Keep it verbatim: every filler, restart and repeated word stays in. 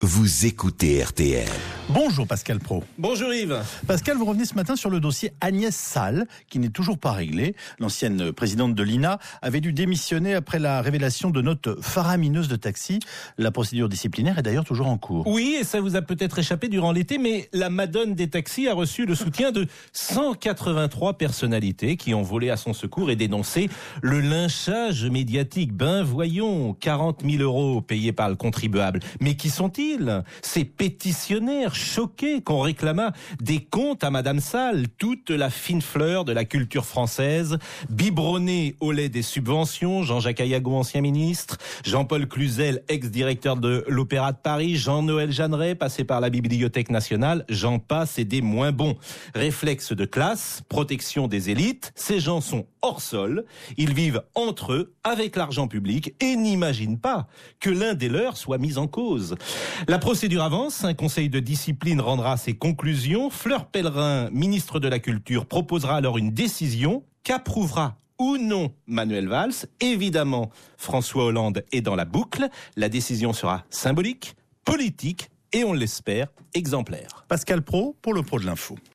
Vous écoutez R T L. Bonjour Pascal Praud. Bonjour Yves. Pascal, vous revenez ce matin sur le dossier Agnès Salle, qui n'est toujours pas réglé. L'ancienne présidente de l'I N A avait dû démissionner après la révélation de notes faramineuses de taxi. La procédure disciplinaire est d'ailleurs toujours en cours. Oui, et ça vous a peut-être échappé durant l'été, mais la madone des taxis a reçu le soutien de cent quatre-vingt-trois personnalités qui ont volé à son secours et dénoncé le lynchage médiatique. Ben voyons, quarante mille euros payés par le contribuable. Mais qui sont-ils ? Ces pétitionnaires choqués qu'on réclama des comptes à Madame Salle, toute la fine fleur de la culture française, biberonnée au lait des subventions, Jean-Jacques Ayago, ancien ministre, Jean-Paul Cluzel, ex-directeur de l'Opéra de Paris, Jean-Noël Jeanneret, passé par la Bibliothèque nationale, j'en passe et des moins bons. Réflexe de classe, protection des élites, ces gens sont hors sol, ils vivent entre eux, avec l'argent public, et n'imaginent pas que l'un des leurs soit mis en cause. La procédure avance, un conseil de discipline rendra ses conclusions. Fleur Pellerin, ministre de la Culture, proposera alors une décision qu'approuvera ou non Manuel Valls. Évidemment, François Hollande est dans la boucle. La décision sera symbolique, politique et, on l'espère, exemplaire. Pascal Praud pour le Pro de l'Info.